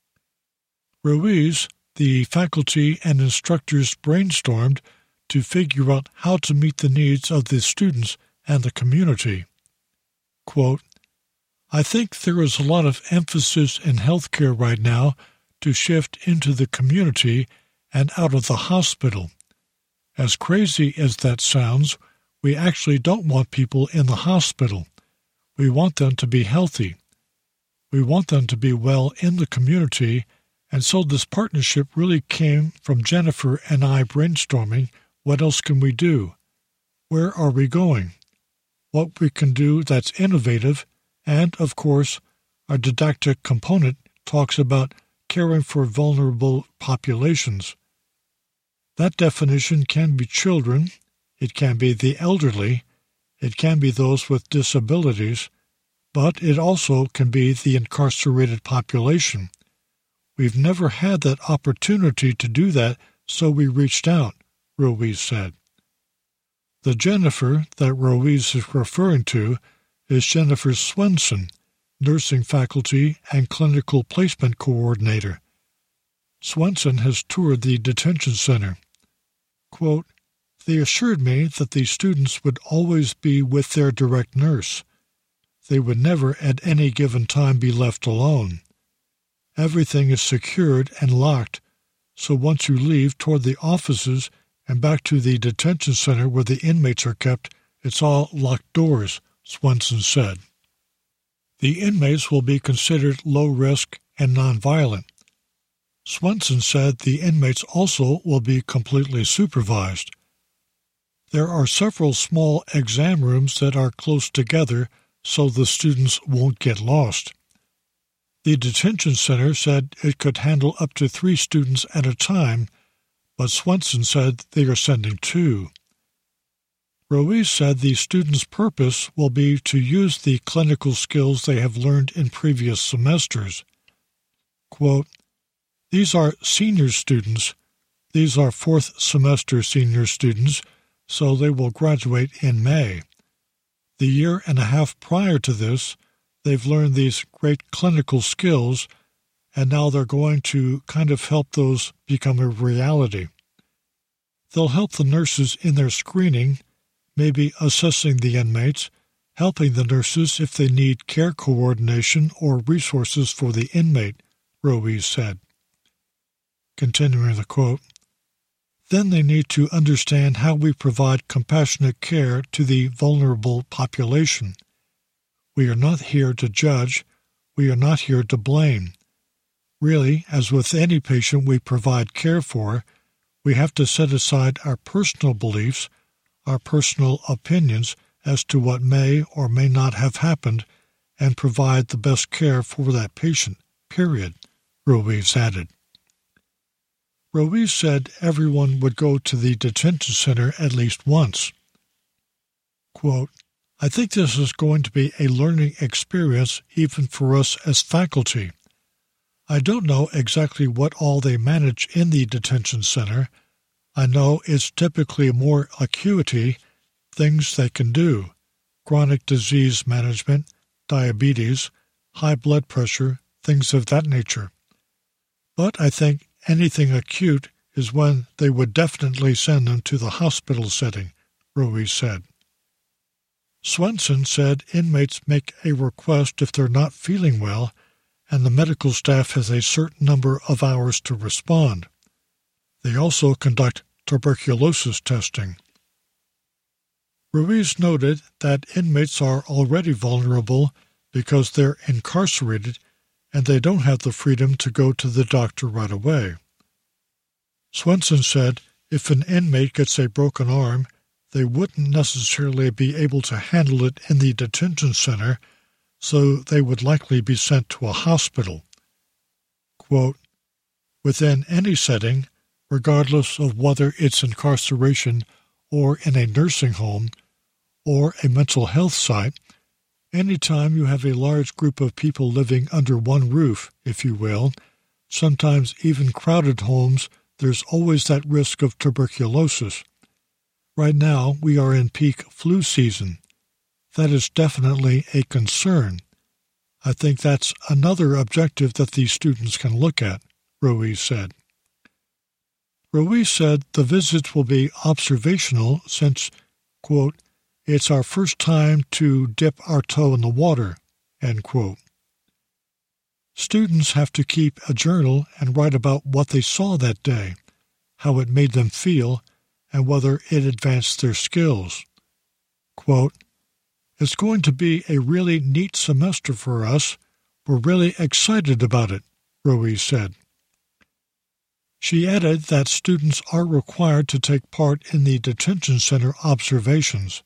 Ruiz, the faculty and instructors brainstormed to figure out how to meet the needs of the students and the community. Quote, I think there is a lot of emphasis in healthcare right now to shift into the community and out of the hospital. As crazy as that sounds, we actually don't want people in the hospital. We want them to be healthy. We want them to be well in the community, and so this partnership really came from Jennifer and I brainstorming, what else can we do? Where are we going? What we can do that's innovative, and, of course, our didactic component talks about caring for vulnerable populations. That definition can be children, it can be the elderly, it can be those with disabilities, but it also can be the incarcerated population. We've never had that opportunity to do that, so we reached out, Ruiz said. The Jennifer that Ruiz is referring to is Jennifer Swenson, nursing faculty and clinical placement coordinator. Swenson has toured the detention center. Quote, they assured me that the students would always be with their direct nurse. They would never at any given time be left alone. Everything is secured and locked, so once you leave toward the offices and back to the detention center where the inmates are kept, it's all locked doors, Swenson said. The inmates will be considered low risk and nonviolent. Swenson said the inmates also will be completely supervised. There are several small exam rooms that are close together so the students won't get lost. The detention center said it could handle up to 3 students at a time, but Swenson said they are sending 2. Ruiz said the students' purpose will be to use the clinical skills they have learned in previous semesters. Quote, these are senior students. These are 4th semester senior students, so they will graduate in May. The year and a half prior to this, they've learned these great clinical skills, and now they're going to kind of help those become a reality. They'll help the nurses in their screening, maybe assessing the inmates, helping the nurses if they need care coordination or resources for the inmate, Ruiz said. Continuing the quote, then they need to understand how we provide compassionate care to the vulnerable population. We are not here to judge. We are not here to blame. Really, as with any patient we provide care for, we have to set aside our personal beliefs, our personal opinions as to what may or may not have happened, and provide the best care for that patient, period, Ruiz added. Ruiz said everyone would go to the detention center at least once. Quote, I think this is going to be a learning experience even for us as faculty. I don't know exactly what all they manage in the detention center. I know it's typically more acuity, things they can do, chronic disease management, diabetes, high blood pressure, things of that nature. But I think anything acute is when they would definitely send them to the hospital setting, Ruiz said. Swenson said inmates make a request if they're not feeling well, and the medical staff has a certain number of hours to respond. They also conduct tuberculosis testing. Ruiz noted that inmates are already vulnerable because they're incarcerated and they don't have the freedom to go to the doctor right away. Swenson said if an inmate gets a broken arm, they wouldn't necessarily be able to handle it in the detention center, so they would likely be sent to a hospital. Quote, within any setting, regardless of whether it's incarceration or in a nursing home or a mental health site, anytime you have a large group of people living under one roof, if you will, sometimes even crowded homes, there's always that risk of tuberculosis. Right now, we are in peak flu season. That is definitely a concern. I think that's another objective that these students can look at, Ruiz said. Ruiz said the visits will be observational since, quote, it's our first time to dip our toe in the water, end quote. Students have to keep a journal and write about what they saw that day, how it made them feel, and whether it advanced their skills. Quote, it's going to be a really neat semester for us. We're really excited about it, Ruiz said. She added that students are required to take part in the detention center observations.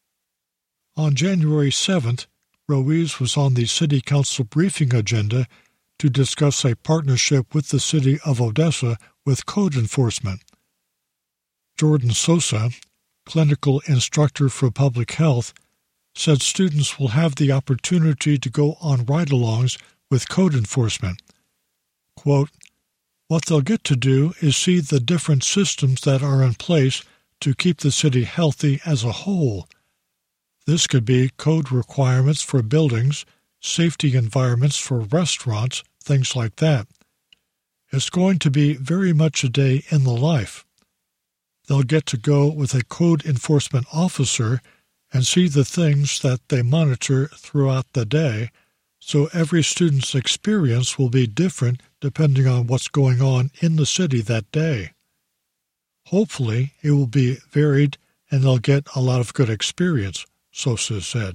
On January 7th, Ruiz was on the City Council briefing agenda to discuss a partnership with the City of Odessa with code enforcement. Jordan Sosa, clinical instructor for public health, said students will have the opportunity to go on ride-alongs with code enforcement. Quote, what they'll get to do is see the different systems that are in place to keep the city healthy as a whole. This could be code requirements for buildings, safety environments for restaurants, things like that. It's going to be very much a day in the life. They'll get to go with a code enforcement officer and see the things that they monitor throughout the day, so every student's experience will be different depending on what's going on in the city that day. Hopefully, it will be varied and they'll get a lot of good experience, Sosa said.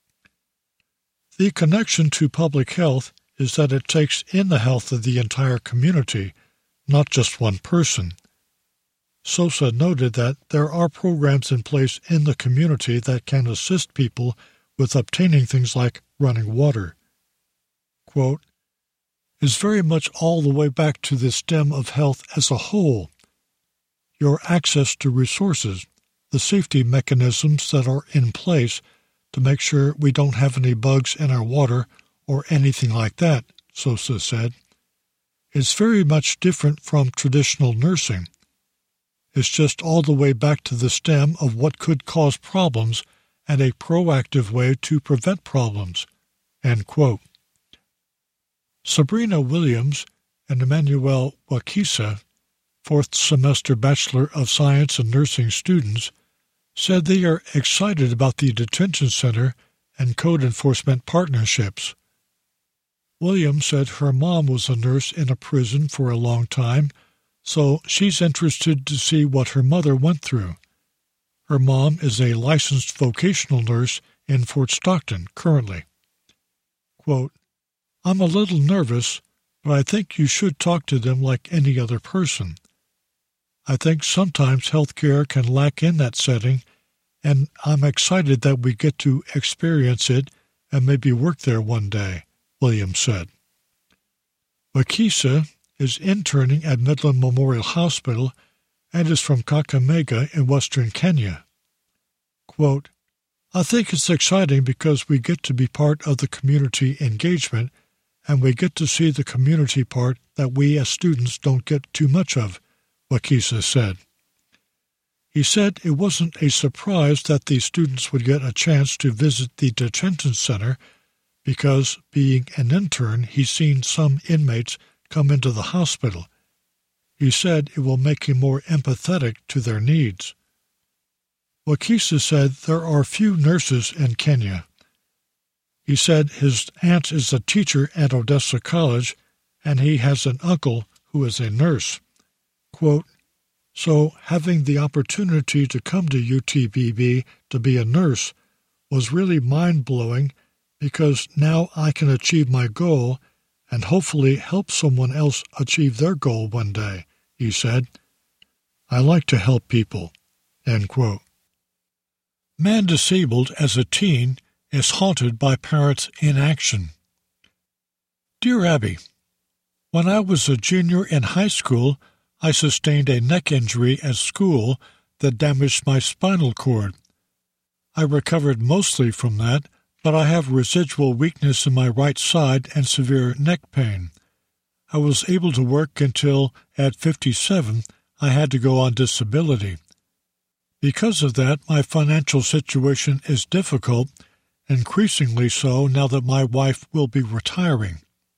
The connection to public health is that it takes in the health of the entire community, not just one person. Sosa noted that there are programs in place in the community that can assist people with obtaining things like running water. Quote, it's very much all the way back to the stem of health as a whole. Your access to resources, the safety mechanisms that are in place to make sure we don't have any bugs in our water or anything like that, Sosa said. It's very much different from traditional nursing. It's just all the way back to the stem of what could cause problems and a proactive way to prevent problems, end quote. Sabrina Williams and Emmanuel Wakisa, fourth-semester Bachelor of Science and Nursing students, said they are excited about the detention center and code enforcement partnerships. Williams said her mom was a nurse in a prison for a long time, so she's interested to see what her mother went through. Her mom is a licensed vocational nurse in Fort Stockton currently. Quote, I'm a little nervous, but I think you should talk to them like any other person. I think sometimes healthcare can lack in that setting, and I'm excited that we get to experience it and maybe work there one day, Williams said. Wakisa is interning at Midland Memorial Hospital and is from Kakamega in western Kenya. Quote, I think it's exciting because we get to be part of the community engagement and we get to see the community part that we as students don't get too much of, Wakisa said. He said it wasn't a surprise that the students would get a chance to visit the detention center because, being an intern, he's seen some inmates come into the hospital. He said it will make him more empathetic to their needs. Wakisa said there are few nurses in Kenya. He said his aunt is a teacher at Odessa College, and he has an uncle who is a nurse. Quote, so having the opportunity to come to UTBB to be a nurse was really mind-blowing because now I can achieve my goal and hopefully help someone else achieve their goal one day, he said. I like to help people. End quote. Man disabled as a teen is haunted by parents' inaction. Dear Abby, when I was a junior in high school, I sustained a neck injury at school that damaged my spinal cord. I recovered mostly from that, but I have residual weakness in my right side and severe neck pain. I was able to work until, at 57, I had to go on disability. Because of that, my financial situation is difficult, increasingly so now that my wife will be retiring.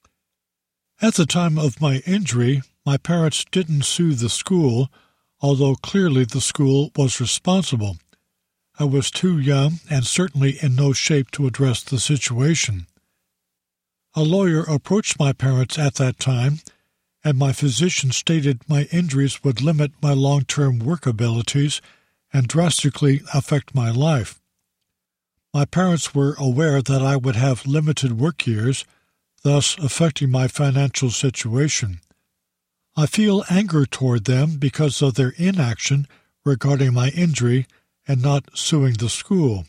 At the time of my injury, my parents didn't sue the school, although clearly the school was responsible. I was too young and certainly in no shape to address the situation. A lawyer approached my parents at that time, and my physician stated my injuries would limit my long-term work abilities and drastically affect my life. My parents were aware that I would have limited work years, thus affecting my financial situation. I feel anger toward them because of their inaction regarding my injury and not suing the school.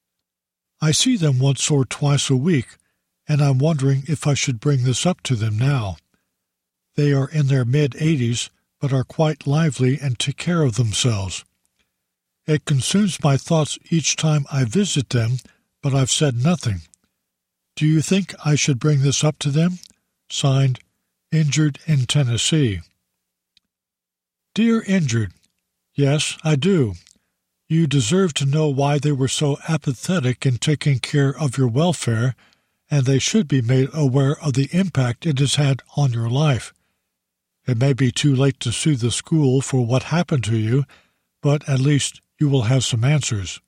I see them once or twice a week, and I'm wondering if I should bring this up to them now. They are in their mid-80s, but are quite lively and take care of themselves. It consumes my thoughts each time I visit them, but I've said nothing. Do you think I should bring this up to them? Signed, Injured in Tennessee. Dear Injured, yes, I do. You deserve to know why they were so apathetic in taking care of your welfare, and they should be made aware of the impact it has had on your life. It may be too late to sue the school for what happened to you, but at least you will have some answers.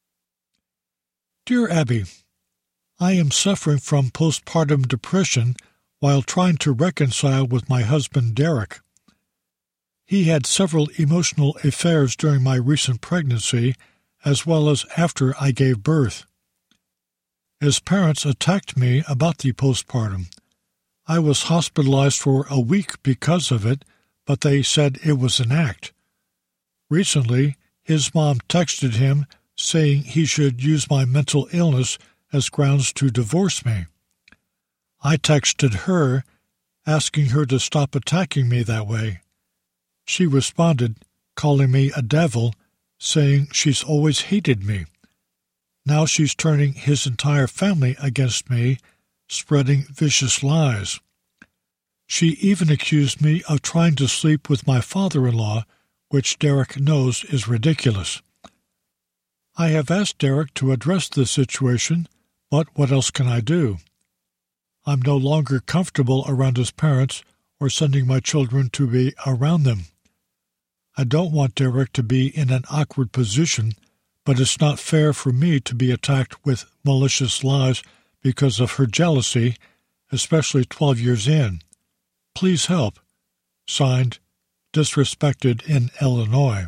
Dear Abby, I am suffering from postpartum depression while trying to reconcile with my husband Derek. He had several emotional affairs during my recent pregnancy, as well as after I gave birth. His parents attacked me about the postpartum. I was hospitalized for a week because of it, but they said it was an act. Recently, his mom texted him saying he should use my mental illness as grounds to divorce me. I texted her, asking her to stop attacking me that way. She responded, calling me a devil, saying she's always hated me. Now she's turning his entire family against me, spreading vicious lies. She even accused me of trying to sleep with my father-in-law, which Derek knows is ridiculous. I have asked Derek to address this situation, but what else can I do? I'm no longer comfortable around his parents or sending my children to be around them. I don't want Derek to be in an awkward position, but it's not fair for me to be attacked with malicious lies because of her jealousy, especially 12 years in. Please help. Signed, Disrespected in Illinois.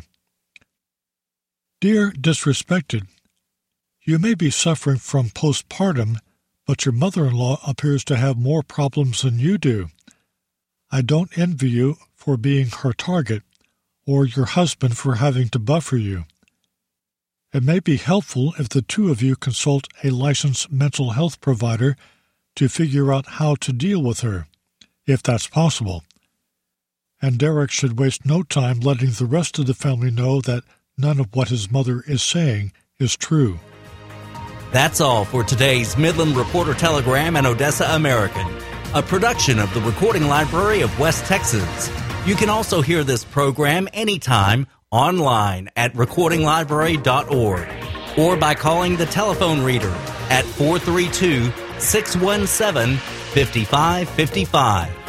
Dear Disrespected, you may be suffering from postpartum, but your mother-in-law appears to have more problems than you do. I don't envy you for being her target, or your husband for having to buffer you. It may be helpful if the two of you consult a licensed mental health provider to figure out how to deal with her, if that's possible. And Derek should waste no time letting the rest of the family know that none of what his mother is saying is true. That's all for today's Midland Reporter Telegram and Odessa American, a production of the Recording Library of West Texas. You can also hear this program anytime online at recordinglibrary.org or by calling the telephone reader at 432-617-5555.